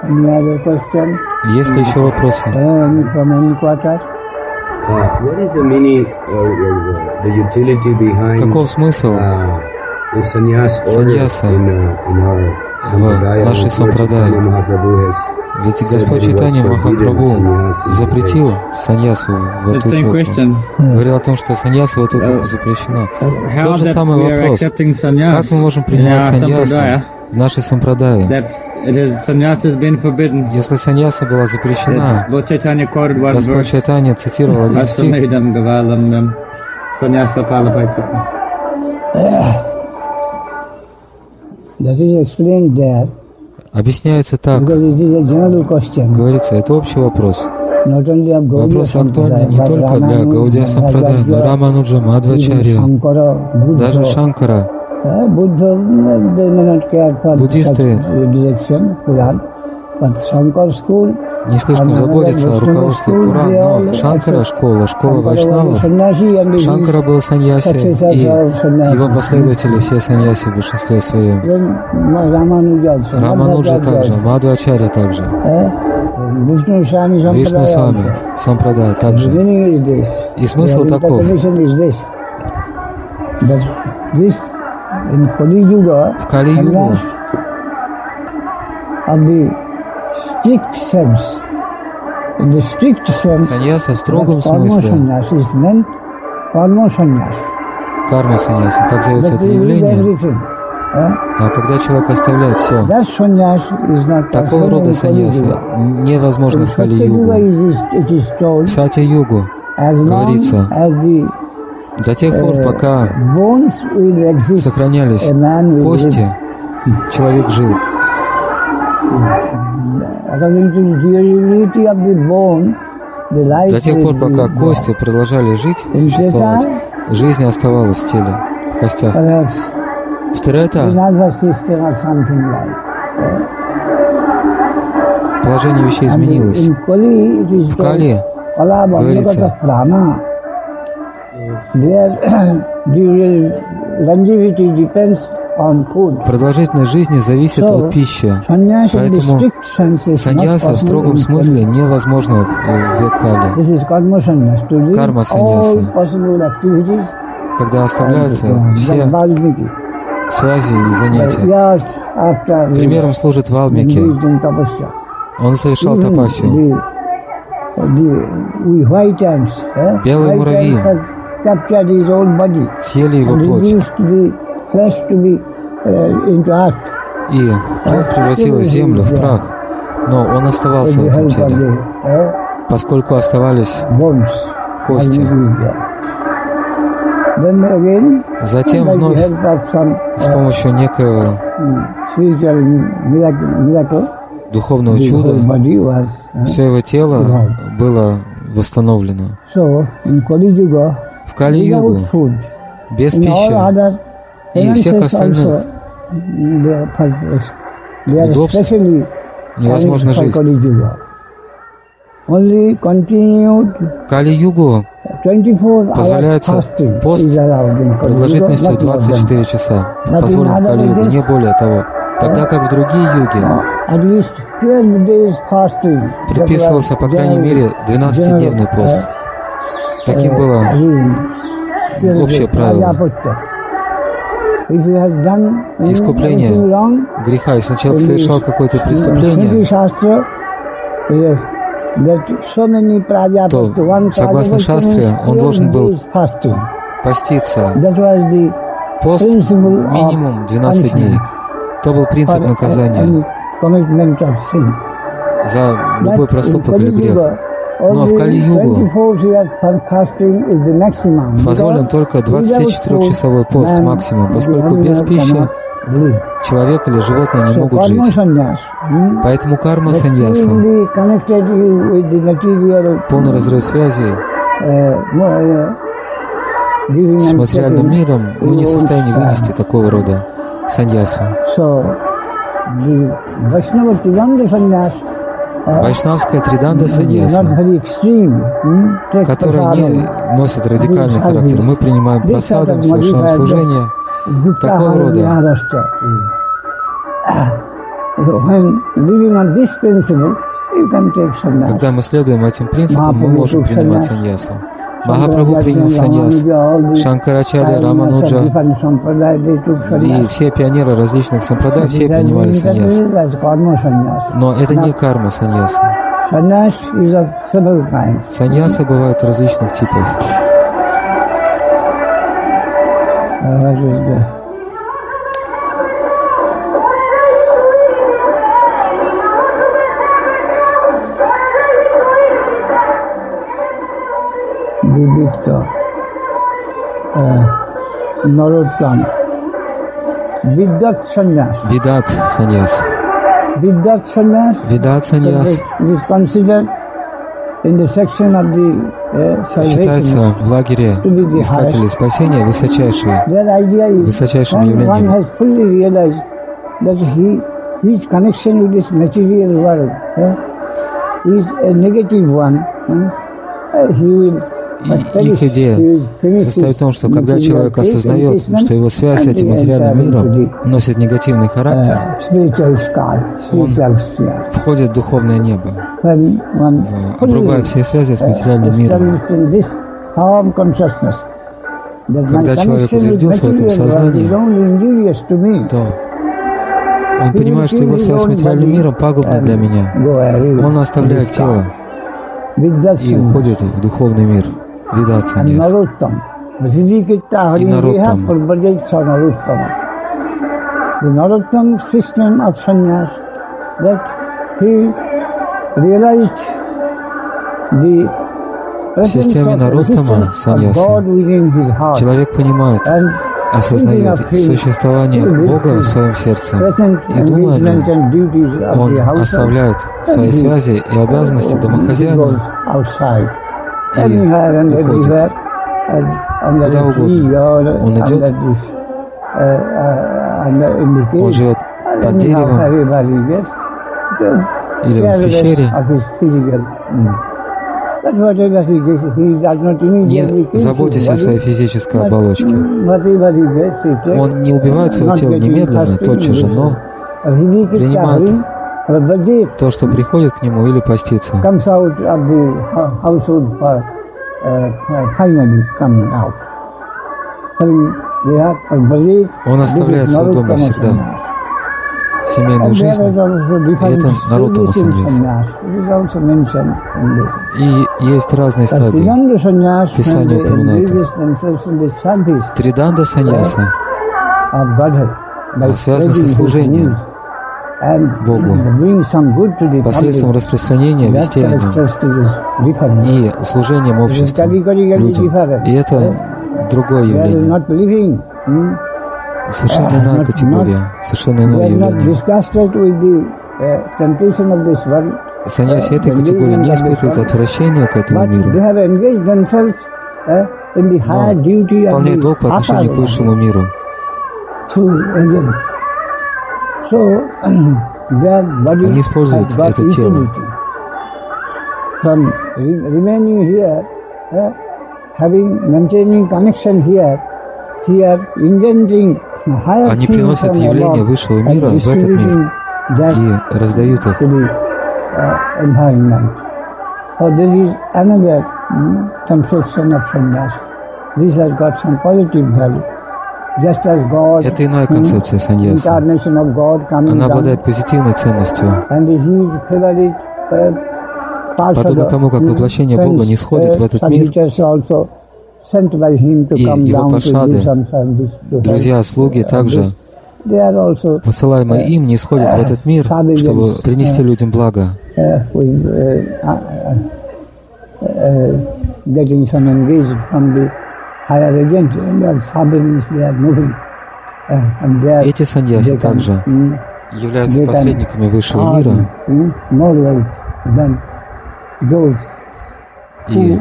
Any other question? Есть ли еще вопросы? From any quarter? What is the meaning, the utility behind Каков смысл the sannyas order в нашей сампрадае? Ведь Господь Чайтанья Махапрабху запретил саньясу в эту эпоху. Говорил о том, что саньяса в эту эпоху запрещена. Тот же самый вопрос. Как мы можем принимать саньясу в нашей сампрадае? Если саньяса была запрещена, Господь Чайтанья цитировал один стих. Объясняется так. Говорится, это общий вопрос. Вопрос актуальный не только для Гаудия Сампрадая, но и Рамануджа, Мадхвачарья, даже Шанкара. Буддисты не слишком заботятся о руководстве Пуран, но Шанкара школа Вайшнавов. Шанкара был саньяси, и его последователи все саньяси в большинстве своем. Рамануджа также, Мадхвачарья также. Вишну Свами, Сампрадай также. И смысл таков. В Кали-югу саньяса в строгом смысле, карма саньяса, так зовется это явление. А когда человек оставляет все, такого рода саньяса невозможно в Кали-югу. В Сатья-югу говорится, до тех пор, пока сохранялись кости, человек жил. До тех пор, пока кости продолжали жить, существовать, жизнь оставалась в теле, в костях. В Трета положение вещей изменилось. В Кали говорится, продолжительность жизни зависит от пищи, поэтому саньяса в строгом смысле невозможно в век Кали. Карма саньяса, когда оставляются все связи и занятия. Примером служит Валмики. Он совершал тапасию. Белые муравьи съели его плоть, и плоть превратилась в землю, в прах, но он оставался в этом теле, поскольку оставались кости. Затем вновь с помощью некоего духовного чуда все его тело было восстановлено. В Кали-югу без пищи и всех остальных удобств невозможно жить. Кали-югу позволяется пост продолжительностью 24 часа. Позволен в Кали-югу, не более того. Тогда как в другие юги предписывался, по крайней мере, 12-дневный пост. Таким было общее правило. Искупление греха. Если человек совершал какое-то преступление, то, согласно шастре, он должен был поститься. Пост минимум 12 дней. То был принцип наказания за любой проступок или грех. Но в Кали-югу позволен только 24-часовой пост максимум, поскольку без пищи человек или животное не могут жить. Поэтому карма саньяса, полный разрыв связи с материальным миром, мы не в состоянии вынести такого рода саньясу. Вайшнавская триданда саньяса, которая не носит радикальный характер. Мы принимаем прасадом, совершаем служение такого рода. Когда мы следуем этим принципам, мы можем принимать саньясу. Махапрабху принял саньяс, Шанкарачарья, Рамануджа и все пионеры различных сампрадай, все принимали саньяс. Но это не карма саньяса. Саньясы бывают различных типов. Narottam, Vidat Sannyas. Vidat Sannyas. Vidat Sannyas is considered in the section of the считается в лагере искателей спасения высочайшим явлением. His connection with this material world is a negative one. He will. И их идея состоит в том, что когда человек осознает, что его связь с этим материальным миром носит негативный характер, он входит в духовное небо, обрубая все связи с материальным миром. Когда человек утвердился в этом сознании, то он понимает, что его связь с материальным миром пагубна для меня. Он оставляет тело и уходит в духовный мир. Видат Саньяс. И Нароттам. The Narottam system of sannyas, that he realized the в системе Нароттама саньяса человек понимает, осознает существование Бога в своем сердце и, думая о нем, он оставляет свои связи и обязанности домохозяина и уходит куда угодно. Он идет, он живет под деревом или в пещере. Не заботьтесь о своей физической оболочке. Он не убивает свое тело немедленно, тотчас же, но принимает то, что приходит к нему, или постится. Он оставляет свой дом навсегда. Семейную жизнь, и это Нароттама саньяс. И есть разные стадии. Писание упоминает их. Триданда саньяса связано со служением Богу посредством распространения вестей о Нем и служением обществу, людям. И это другое явление. Совершенно иная категория, совершенно иное явление. Саньяси этой категории не испытывают отвращения к этому миру, но выполняют долг по отношению к высшему миру. Они используют это тело. Они приносят явления высшего мира в этот мир и раздают их. Это иная концепция саньяса. Она обладает позитивной ценностью. Подобно тому, как воплощение Бога не сходит в этот мир, и его паршады, друзья, слуги также, посылаемые им, не сходят в этот мир, чтобы принести людям благо. Эти саньяси также являются посредниками высшего мира и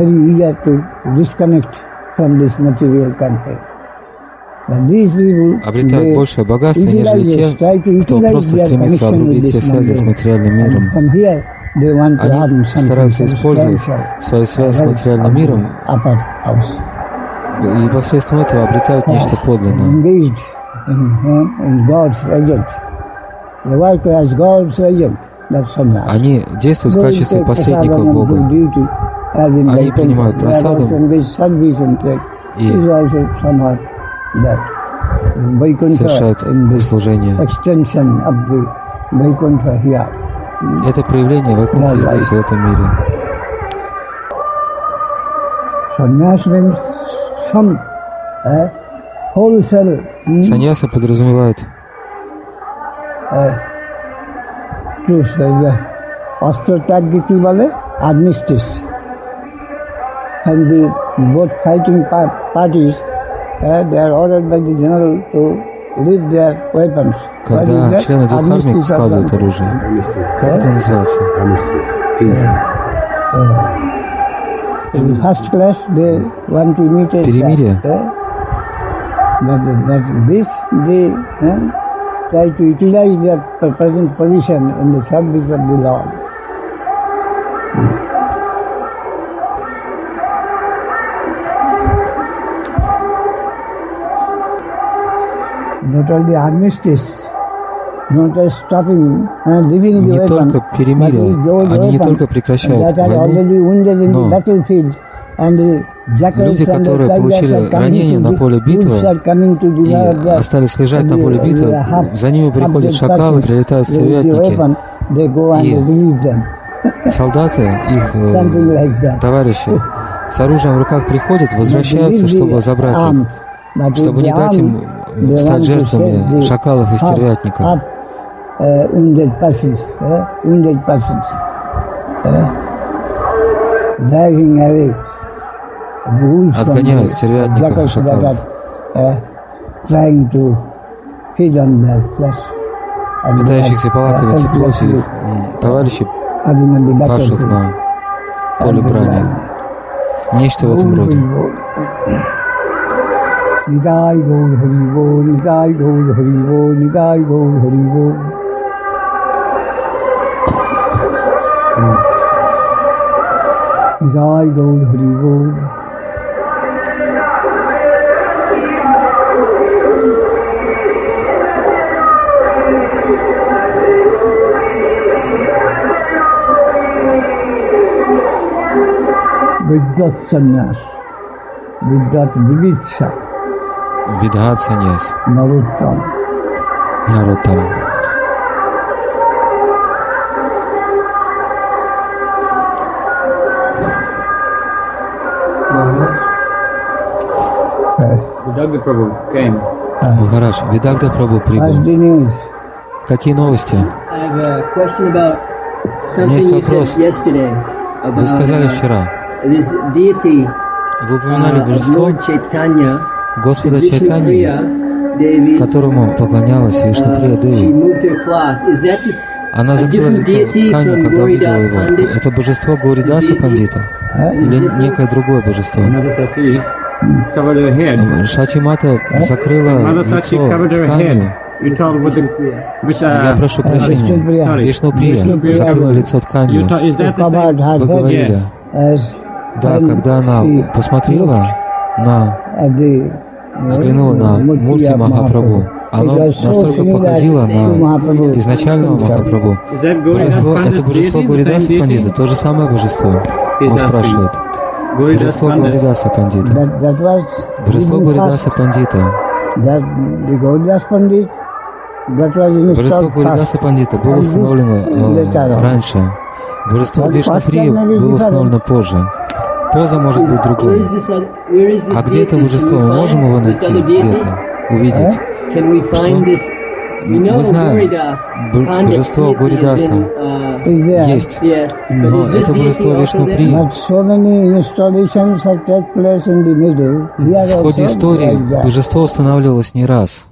обретают большее богатство, нежели те, кто просто стремится обрубить все связи с материальным миром. Они стараются использовать свою связь с материальным миром и посредством этого обретают нечто подлинное. Они действуют в качестве посредников Бога. Они принимают просаду и совершают служение. Это проявление Вайкунтхи здесь, в этом мире. Саньяса подразумевает and the both fighting parties they are ordered by the general to leave their weapons. Когда члены Духармик складывают оружие, как это называется? In first class they want to meet us. Перемирие. But this they try to utilize their present position in the service of the Lord. Not only armistice, not stopping and leaving the не только перемирие, они не только прекращают войну, но люди, которые получили ранения на поле битвы и остались лежать на поле битвы, за ними приходят шакалы, прилетают стервятники, и солдаты, их товарищи, с оружием в руках приходят, возвращаются, чтобы забрать их, чтобы не дать им стать жертвами шакалов и стервятников. Отгоняют стервятников и шакалов, пытающихся полакомиться плотью их товарищей, павших на поле брани. Нечто в этом роде. Nidai Gaur Hari Bol, Nidai Gaur Hari Bol, Nidai Gaur Hari Bol. Nidai Gaur Hari Bol. Vidhat Sannyas, Vidhat Vividsha. Видгат Саньяс. Нароттам. Видагда Прабhu came. Махарадж, Видагда Прабhu прибыл. Какие новости? У меня есть вопрос. Вы сказали вчера, вы упоминали божество Господа Чайтаньи, которому поклонялась Вишнуприя Деви. Она закрыла лицо тканью, когда увидела его. Это божество Гауридаса Пандита или некое другое божество? Шачи Мата закрыла лицо тканью. Я прошу прощения. Вишнуприя закрыла лицо тканью. Вы говорили, да, когда она посмотрела взглянула на Мурти Махапрабху, оно настолько походило на изначального Махапрабху. Божество, это божество Гауридаса Пандита, то же самое божество. Он спрашивает. Божество Гауридаса Пандита. Божество Гауридаса Пандита. Божество Гауридаса Пандита было установлено раньше. Божество Вишнуприя было установлено позже. Поза может быть другой. А где это божество? Мы можем его найти где-то, увидеть? Что? Мы знаем, божество Гауридаса есть, но это божество Вишнуприя. В ходе истории божество устанавливалось не раз.